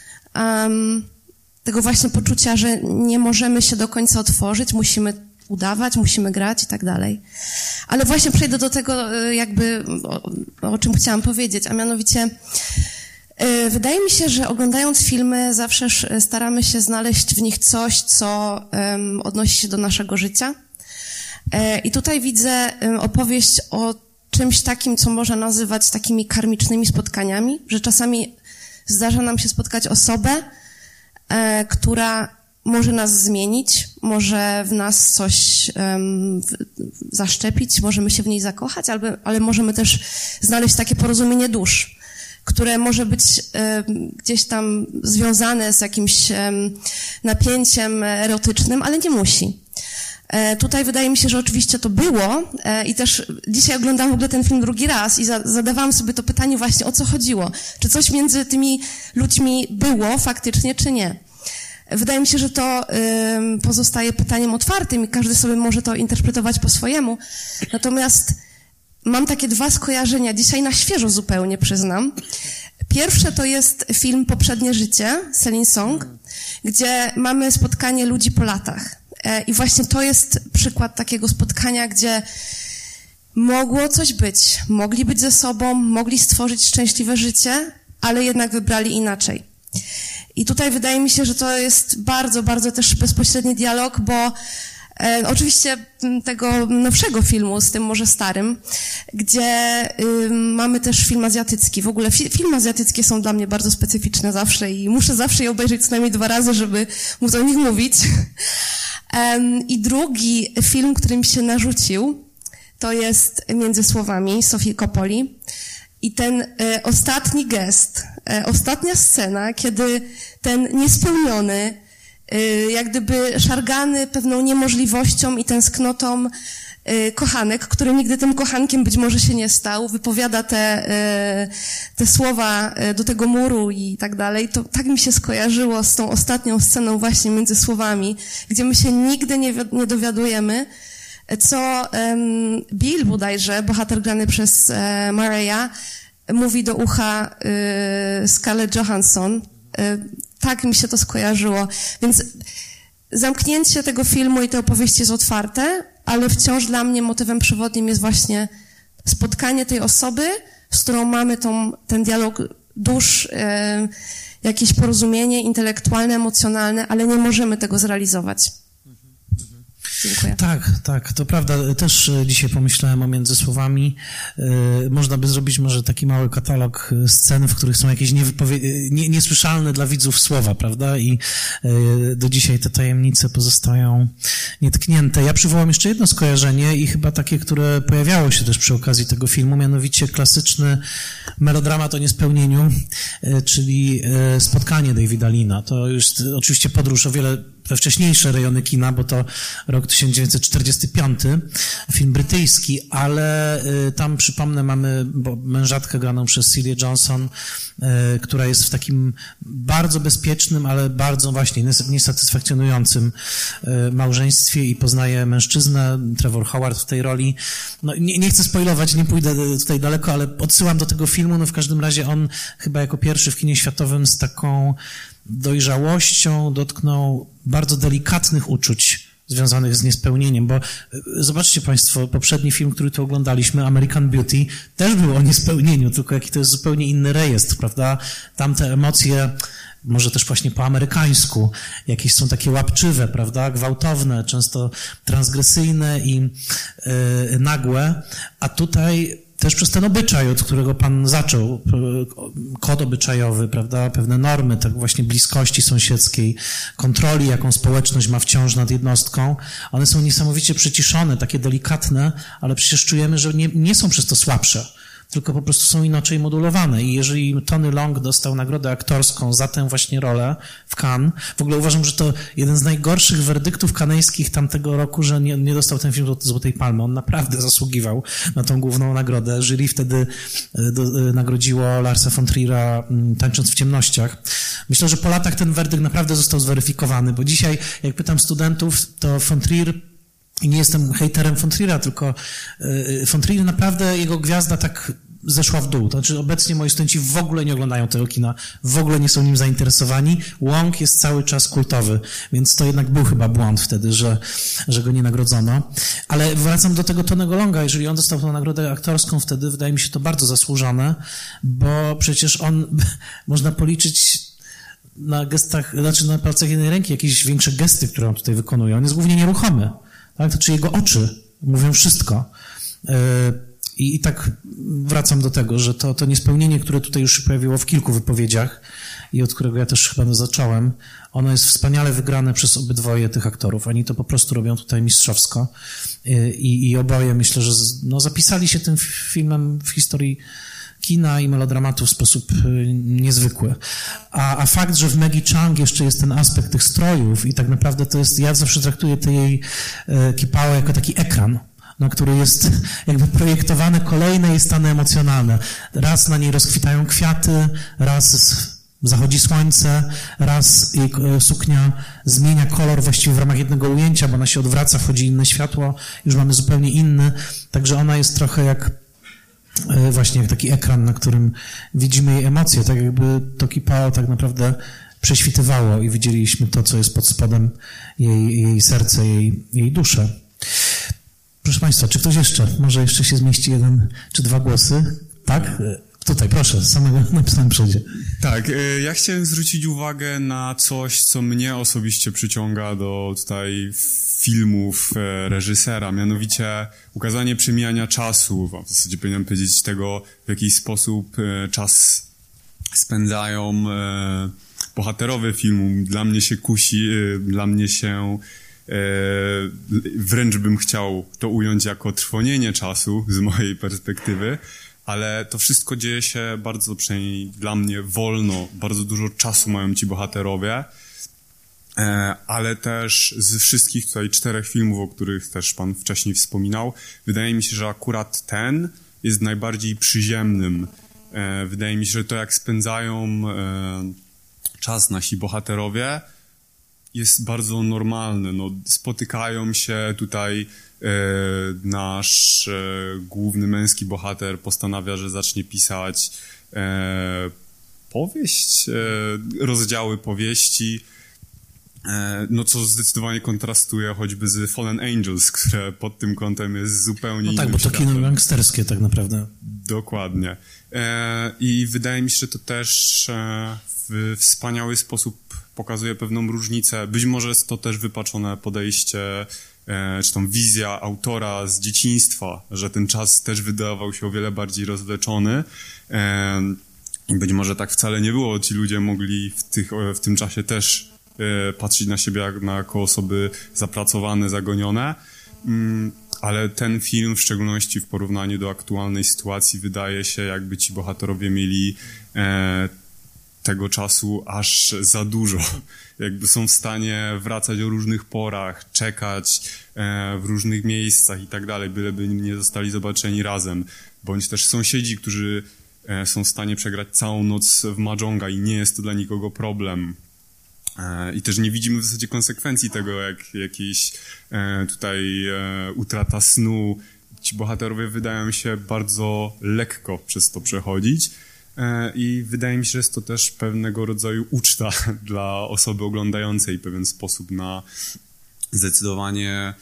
tego właśnie poczucia, że nie możemy się do końca otworzyć, musimy udawać, musimy grać i tak dalej. Ale właśnie przejdę do tego jakby, o czym chciałam powiedzieć, a mianowicie wydaje mi się, że oglądając filmy zawsze staramy się znaleźć w nich coś, co odnosi się do naszego życia. I tutaj widzę opowieść o czymś takim, co można nazywać takimi karmicznymi spotkaniami, że czasami zdarza nam się spotkać osobę, która może nas zmienić, może w nas coś zaszczepić, możemy się w niej zakochać, ale możemy też znaleźć takie porozumienie dusz, które może być gdzieś tam związane z jakimś napięciem erotycznym, ale nie musi. Tutaj wydaje mi się, że oczywiście to było i też dzisiaj oglądam w ogóle ten film drugi raz i zadawałam sobie to pytanie właśnie, o co chodziło. Czy coś między tymi ludźmi było faktycznie, czy nie? Wydaje mi się, że to pozostaje pytaniem otwartym i każdy sobie może to interpretować po swojemu. Natomiast mam takie dwa skojarzenia, dzisiaj na świeżo zupełnie przyznam. Pierwsze to jest film Poprzednie życie, Celine Song, gdzie mamy spotkanie ludzi po latach. I właśnie to jest przykład takiego spotkania, gdzie mogło coś być, mogli być ze sobą, mogli stworzyć szczęśliwe życie, ale jednak wybrali inaczej. I tutaj wydaje mi się, że to jest bardzo, bardzo też bezpośredni dialog, bo Oczywiście tego nowszego filmu, z tym może starym, gdzie mamy też film azjatycki. W ogóle filmy azjatyckie są dla mnie bardzo specyficzne zawsze i muszę zawsze je obejrzeć co najmniej 2 razy, żeby móc o nich mówić. I drugi film, który mi się narzucił, to jest Między słowami Sofii Coppoli. I ten ostatni gest, ostatnia scena, kiedy ten niespełniony, jak gdyby szargany pewną niemożliwością i tęsknotą kochanek, który nigdy tym kochankiem być może się nie stał, wypowiada te słowa do tego muru i tak dalej, to tak mi się skojarzyło z tą ostatnią sceną właśnie Między słowami, gdzie my się nigdy nie dowiadujemy, co Bill bodajże, bohater grany przez Maria, mówi do ucha Scarlett Johansson. Tak mi się to skojarzyło. Więc zamknięcie tego filmu i tej opowieści jest otwarte, ale wciąż dla mnie motywem przewodnim jest właśnie spotkanie tej osoby, z którą mamy ten dialog dusz, jakieś porozumienie intelektualne, emocjonalne, ale nie możemy tego zrealizować. Dziękuję. Tak, to prawda. Też dzisiaj pomyślałem o Między słowami. Można by zrobić może taki mały katalog scen, w których są jakieś niesłyszalne dla widzów słowa, prawda? I do dzisiaj te tajemnice pozostają nietknięte. Ja przywołam jeszcze jedno skojarzenie i chyba takie, które pojawiało się też przy okazji tego filmu, mianowicie klasyczny melodramat o niespełnieniu, czyli Spotkanie Davida Leana. To jest oczywiście podróż o wiele we wcześniejsze rejony kina, bo to rok 1945, film brytyjski, ale tam, przypomnę, mamy mężatkę graną przez Celia Johnson, która jest w takim bardzo bezpiecznym, ale bardzo właśnie niesatysfakcjonującym małżeństwie i poznaje mężczyznę, Trevor Howard w tej roli. No, nie chcę spoilować, nie pójdę tutaj daleko, ale odsyłam do tego filmu. No w każdym razie on chyba jako pierwszy w kinie światowym z taką dojrzałością dotknął bardzo delikatnych uczuć związanych z niespełnieniem, bo zobaczcie Państwo, poprzedni film, który tu oglądaliśmy, American Beauty, też był o niespełnieniu, tylko jaki to jest zupełnie inny rejestr, prawda? Tamte emocje, może też właśnie po amerykańsku, jakieś są takie łapczywe, prawda? Gwałtowne, często transgresyjne i nagłe, a tutaj też przez ten obyczaj, od którego Pan zaczął, kod obyczajowy, prawda, pewne normy, tak właśnie bliskości sąsiedzkiej, kontroli, jaką społeczność ma wciąż nad jednostką, one są niesamowicie przyciszone, takie delikatne, ale przecież czujemy, że nie są przez to słabsze, tylko po prostu są inaczej modulowane. I jeżeli Tony Long dostał nagrodę aktorską za tę właśnie rolę w Cannes, w ogóle uważam, że to jeden z najgorszych werdyktów kanejskich tamtego roku, że nie dostał ten film Złotej Palmy. On naprawdę zasługiwał na tą główną nagrodę. Jury wtedy nagrodziło Larsa von Trier'a Tańcząc w ciemnościach. Myślę, że po latach ten werdykt naprawdę został zweryfikowany, bo dzisiaj, jak pytam studentów, to von Trier, i nie jestem hejterem von Trier'a, tylko von Trier naprawdę, jego gwiazda tak zeszła w dół. To znaczy obecnie moi studenci w ogóle nie oglądają tego kina, w ogóle nie są nim zainteresowani. Wong jest cały czas kultowy, więc to jednak był chyba błąd wtedy, że go nie nagrodzono. Ale wracam do tego Tonego Longa. Jeżeli on dostał tę nagrodę aktorską wtedy, wydaje mi się to bardzo zasłużone, bo przecież on, można policzyć na gestach, znaczy na palcach jednej ręki jakieś większe gesty, które on tutaj wykonuje. On jest głównie nieruchomy. Tak? To czy jego oczy mówią wszystko. I tak wracam do tego, że to niespełnienie, które tutaj już się pojawiło w kilku wypowiedziach i od którego ja też chyba zacząłem, ono jest wspaniale wygrane przez obydwoje tych aktorów. Oni to po prostu robią tutaj mistrzowsko i oboje myślę, że zapisali się tym filmem w historii kina i melodramatu w sposób niezwykły. A fakt, że w Maggie Cheung jeszcze jest ten aspekt tych strojów i tak naprawdę to jest, ja zawsze traktuję te jej kipały jako taki ekran, na który jest jakby projektowane kolejne jej stany emocjonalne. Raz na niej rozkwitają kwiaty, raz zachodzi słońce, raz jej suknia zmienia kolor właściwie w ramach jednego ujęcia, bo ona się odwraca, wchodzi inne światło, już mamy zupełnie inny, także ona jest trochę jak właśnie jak taki ekran, na którym widzimy jej emocje, tak jakby to kipao tak naprawdę prześwitywało i widzieliśmy to, co jest pod spodem jej serce, jej duszę. Proszę Państwa, czy ktoś jeszcze, może jeszcze się zmieści 1 czy 2 głosy? Tak? Tutaj, proszę, z samego na samym przodzie. Tak, ja chciałem zwrócić uwagę na coś, co mnie osobiście przyciąga do tutaj filmów reżysera, mianowicie ukazanie przemijania czasu, w zasadzie powinienem powiedzieć tego, w jaki sposób czas spędzają bohaterowie filmu. Dla mnie się kusi, dla mnie się wręcz bym chciał to ująć jako trwonienie czasu z mojej perspektywy, ale to wszystko dzieje się bardzo, przynajmniej dla mnie, wolno. Bardzo dużo czasu mają ci bohaterowie, ale też z wszystkich tutaj 4 filmów, o których też pan wcześniej wspominał, wydaje mi się, że akurat ten jest najbardziej przyziemnym. Wydaje mi się, że to jak spędzają czas nasi bohaterowie jest bardzo normalne. No, spotykają się tutaj, nasz główny męski bohater postanawia, że zacznie pisać powieść, rozdziały powieści, no co zdecydowanie kontrastuje choćby z Fallen Angels, które pod tym kątem jest zupełnie innym tak, bo to światem. kino gangsterskie tak naprawdę. Dokładnie. I wydaje mi się, że to też w wspaniały sposób pokazuje pewną różnicę. Być może jest to też wypaczone podejście, czy tam wizja autora z dzieciństwa, że ten czas też wydawał się o wiele bardziej rozwleczony. I być może tak wcale nie było. Ci ludzie mogli w tym czasie też patrzeć na siebie jako osoby zapracowane, zagonione. Ale ten film, w szczególności w porównaniu do aktualnej sytuacji, wydaje się, jakby ci bohaterowie mieli tego czasu aż za dużo. Jakby są w stanie wracać o różnych porach, czekać w różnych miejscach i tak dalej, byleby nie zostali zobaczeni razem. Bądź też sąsiedzi, którzy są w stanie przegrać całą noc w Mahjonga i nie jest to dla nikogo problem. I też nie widzimy w zasadzie konsekwencji tego, jak jakiś tutaj utrata snu. Ci bohaterowie wydają się bardzo lekko przez to przechodzić i wydaje mi się, że jest to też pewnego rodzaju uczta dla osoby oglądającej, pewien sposób na zdecydowanie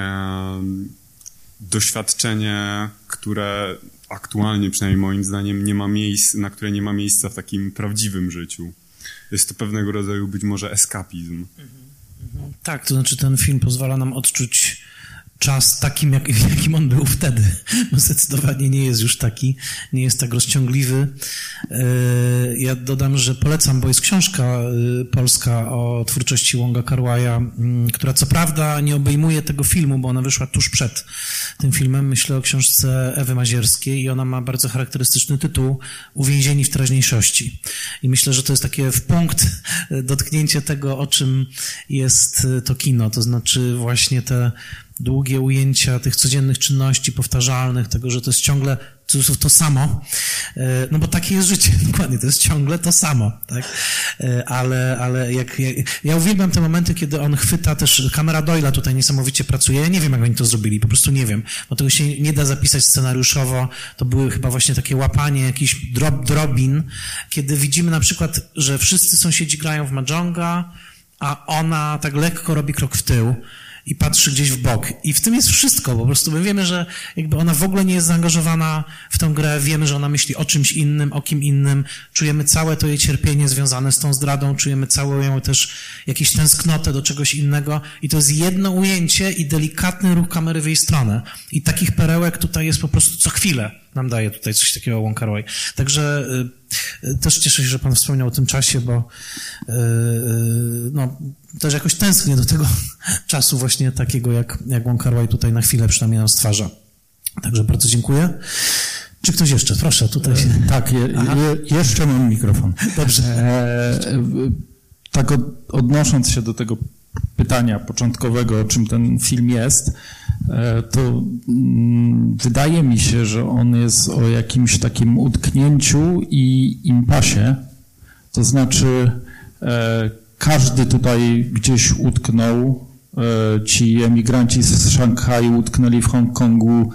doświadczenie, które aktualnie, przynajmniej moim zdaniem, na które nie ma miejsca w takim prawdziwym życiu. Jest to pewnego rodzaju być może eskapizm. Tak, to znaczy ten film pozwala nam odczuć czas takim, jakim on był wtedy. No zdecydowanie nie jest już taki, nie jest tak rozciągliwy. Ja dodam, że polecam, bo jest książka polska o twórczości Wonga Kar-wai'a, która co prawda nie obejmuje tego filmu, bo ona wyszła tuż przed tym filmem. Myślę o książce Ewy Mazierskiej i ona ma bardzo charakterystyczny tytuł Uwięzieni w teraźniejszości. I myślę, że to jest takie w punkt dotknięcie tego, o czym jest to kino, to znaczy właśnie te długie ujęcia tych codziennych czynności powtarzalnych, tego, że to jest ciągle to samo, no bo takie jest życie, dokładnie, to jest ciągle to samo, tak? Ale ja uwielbiam te momenty, kiedy on chwyta też, kamera Doyle'a tutaj niesamowicie pracuje, ja nie wiem, jak oni to zrobili, po prostu nie wiem, bo tego się nie da zapisać scenariuszowo, to były chyba właśnie takie łapanie jakichś drobin, kiedy widzimy na przykład, że wszyscy sąsiedzi grają w Mahjonga, a ona tak lekko robi krok w tył i patrzy gdzieś w bok. I w tym jest wszystko, po prostu my wiemy, że jakby ona w ogóle nie jest zaangażowana w tę grę, wiemy, że ona myśli o czymś innym, o kim innym, czujemy całe to jej cierpienie związane z tą zdradą, czujemy całą ją też jakąś tęsknotę do czegoś innego i to jest jedno ujęcie i delikatny ruch kamery w jej stronę. I takich perełek tutaj jest po prostu co chwilę nam daje tutaj coś takiego Wong Kar-wai. Także też cieszę się, że pan wspomniał o tym czasie, bo no, też jakoś tęsknię do tego czasu właśnie takiego, jak Wong Kar-wai tutaj na chwilę przynajmniej nam stwarza. Także bardzo dziękuję. Czy ktoś jeszcze? Proszę, tutaj się... Tak, jeszcze mam mikrofon. Dobrze. Tak odnosząc się do tego pytania początkowego, o czym ten film jest, to wydaje mi się, że on jest o jakimś takim utknięciu i impasie. To znaczy każdy tutaj gdzieś utknął. Ci emigranci z Szanghaju utknęli w Hongkongu.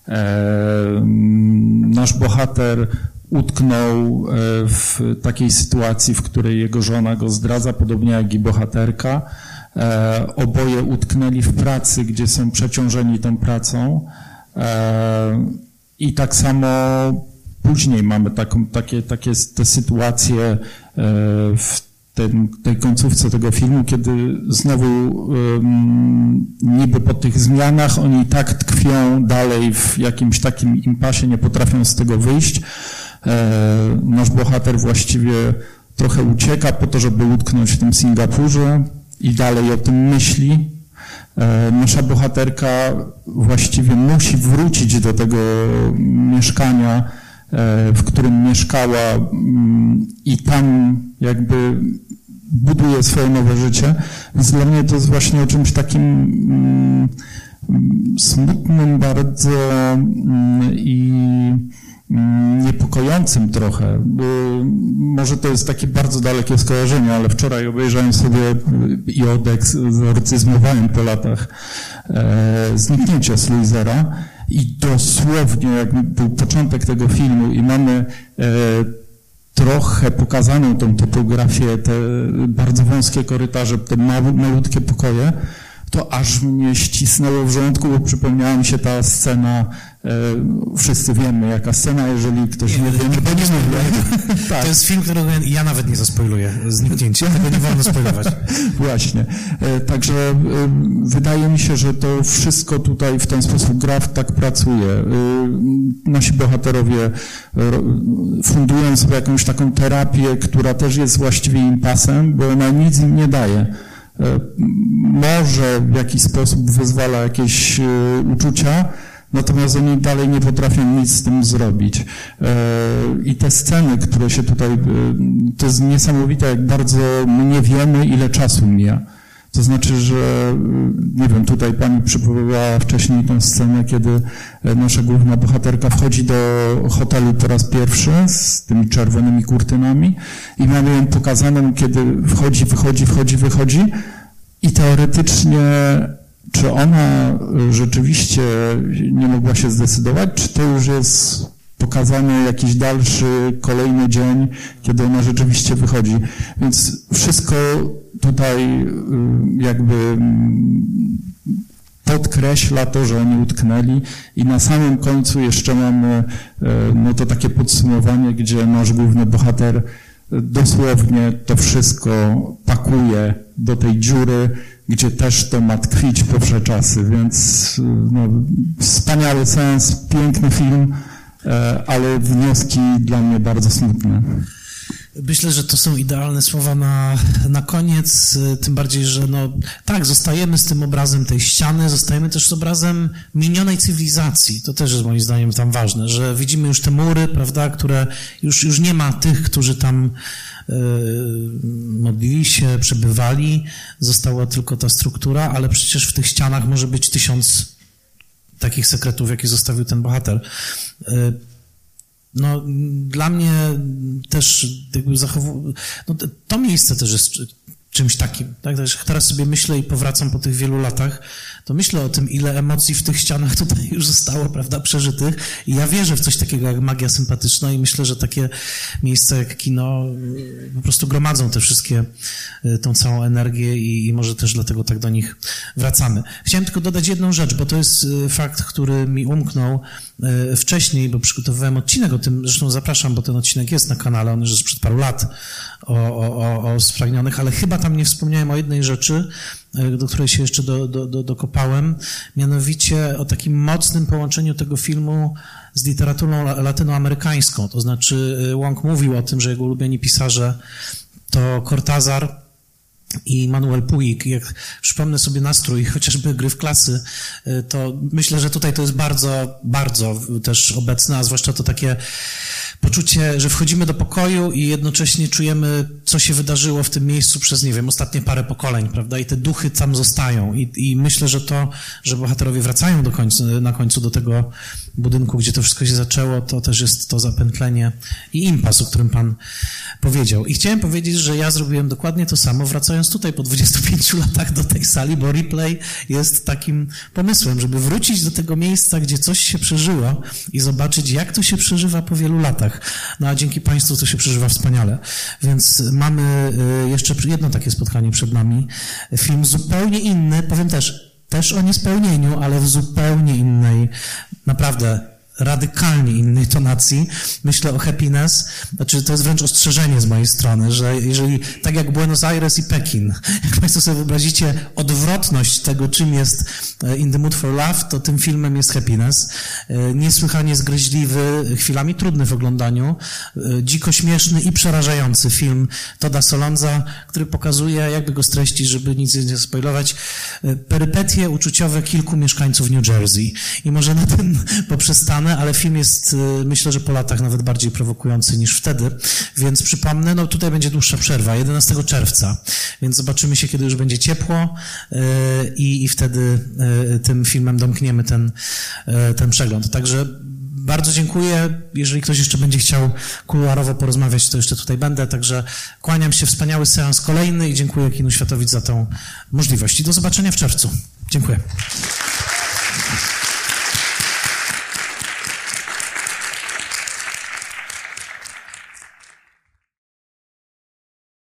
Nasz bohater utknął w takiej sytuacji, w której jego żona go zdradza, podobnie jak i bohaterka. Oboje utknęli w pracy, gdzie są przeciążeni tą pracą. I tak samo później mamy takie te sytuacje w tej końcówce tego filmu, kiedy znowu niby po tych zmianach oni tak tkwią dalej w jakimś takim impasie, nie potrafią z tego wyjść. Nasz bohater właściwie trochę ucieka po to, żeby utknąć w tym Singapurze i dalej o tym myśli. Nasza bohaterka właściwie musi wrócić do tego mieszkania, w którym mieszkała i tam jakby buduje swoje nowe życie. Więc dla mnie to jest właśnie o czymś takim smutnym bardzo i niepokojącym trochę. Może to jest takie bardzo dalekie skojarzenie, ale wczoraj obejrzałem sobie i odegzorcyzmowałem po latach Zniknięcie Sluizera i dosłownie jak był początek tego filmu i mamy trochę pokazaną tą topografię, te bardzo wąskie korytarze, te malutkie pokoje, to aż mnie ścisnęło w żołądku, bo przypomniała mi się ta scena, wszyscy wiemy jaka scena, jeżeli ktoś nie wie, to nie mówię. Tak. To jest film, którego ja nawet nie zaspoiluję, Zniknięcie, tego nie wolno spoilować. Właśnie, także wydaje mi się, że to wszystko tutaj w ten sposób gra tak pracuje. Nasi bohaterowie fundują sobie jakąś taką terapię, która też jest właściwie impasem, bo ona nic im nie daje. Może w jakiś sposób wyzwala jakieś uczucia, natomiast oni dalej nie potrafią nic z tym zrobić. I te sceny, które się tutaj, to jest niesamowite, jak bardzo my nie wiemy, ile czasu mija. To znaczy, że, nie wiem, tutaj pani przywoływała wcześniej tę scenę, kiedy nasza główna bohaterka wchodzi do hotelu po raz pierwszy z tymi czerwonymi kurtynami i mamy ją pokazaną, kiedy wychodzi i teoretycznie czy ona rzeczywiście nie mogła się zdecydować, czy to już jest pokazany jakiś dalszy, kolejny dzień, kiedy ona rzeczywiście wychodzi. Więc wszystko tutaj jakby podkreśla to, że oni utknęli i na samym końcu jeszcze mamy no to takie podsumowanie, gdzie nasz główny bohater dosłownie to wszystko pakuje do tej dziury, gdzie też to ma tkwić po wsze czasy, więc no, wspaniały sens, piękny film, ale wnioski dla mnie bardzo smutne. Myślę, że to są idealne słowa na koniec, tym bardziej, że no tak, zostajemy z tym obrazem tej ściany, zostajemy też z obrazem minionej cywilizacji. To też jest moim zdaniem tam ważne, że widzimy już te mury, prawda, które już nie ma tych, którzy tam modlili się, przebywali, została tylko ta struktura, ale przecież w tych ścianach może być 1000 takich sekretów, jakie zostawił ten bohater. No, dla mnie też jakby no, to miejsce też jest czymś takim, tak? Teraz sobie myślę i powracam po tych wielu latach, to myślę o tym, ile emocji w tych ścianach tutaj już zostało, prawda, przeżytych i ja wierzę w coś takiego jak magia sympatyczna i myślę, że takie miejsca jak kino po prostu gromadzą te wszystkie, tą całą energię i może też dlatego tak do nich wracamy. Chciałem tylko dodać jedną rzecz, bo to jest fakt, który mi umknął wcześniej, bo przygotowywałem odcinek o tym, zresztą zapraszam, bo ten odcinek jest na kanale, on już jest sprzed paru lat o Spragnionych, ale chyba tam nie wspomniałem o jednej rzeczy, do której się jeszcze dokopałem, mianowicie o takim mocnym połączeniu tego filmu z literaturą latynoamerykańską. To znaczy Wong mówił o tym, że jego ulubieni pisarze to Cortázar i Manuel Puig. Jak przypomnę sobie nastrój chociażby Gry w klasy, to myślę, że tutaj to jest bardzo, bardzo też obecne, a zwłaszcza to takie poczucie, że wchodzimy do pokoju i jednocześnie czujemy, co się wydarzyło w tym miejscu przez, nie wiem, ostatnie parę pokoleń, prawda? I te duchy tam zostają. I myślę, że to, że bohaterowie wracają na końcu do tego budynku, gdzie to wszystko się zaczęło, to też jest to zapętlenie i impas, o którym pan powiedział. I chciałem powiedzieć, że ja zrobiłem dokładnie to samo, wracając tutaj po 25 latach do tej sali, bo replay jest takim pomysłem, żeby wrócić do tego miejsca, gdzie coś się przeżyło i zobaczyć, jak to się przeżywa po wielu latach. No a dzięki państwu to się przeżywa wspaniale. Więc mamy jeszcze jedno takie spotkanie przed nami. Film zupełnie inny, powiem też o niespełnieniu, ale w zupełnie innej, naprawdę radykalnie innej tonacji. Myślę o Happiness, znaczy to jest wręcz ostrzeżenie z mojej strony, że jeżeli, tak jak Buenos Aires i Pekin, jak Państwo sobie wyobrazicie odwrotność tego, czym jest In the Mood for Love, to tym filmem jest Happiness. Niesłychanie zgryźliwy, chwilami trudny w oglądaniu, dziko śmieszny i przerażający film Todda Solondza, który pokazuje, jakby go streścić, żeby nic nie spoilować, perypetie uczuciowe kilku mieszkańców New Jersey. I może na tym poprzestanę, ale film jest, myślę, że po latach nawet bardziej prowokujący niż wtedy, więc przypomnę, no tutaj będzie dłuższa przerwa, 11 czerwca, więc zobaczymy się, kiedy już będzie ciepło i wtedy tym filmem domkniemy ten przegląd. Także bardzo dziękuję. Jeżeli ktoś jeszcze będzie chciał kuluarowo porozmawiać, to jeszcze tutaj będę. Także kłaniam się. Wspaniały seans kolejny i dziękuję Kinu Światowicz za tą możliwość. I do zobaczenia w czerwcu. Dziękuję.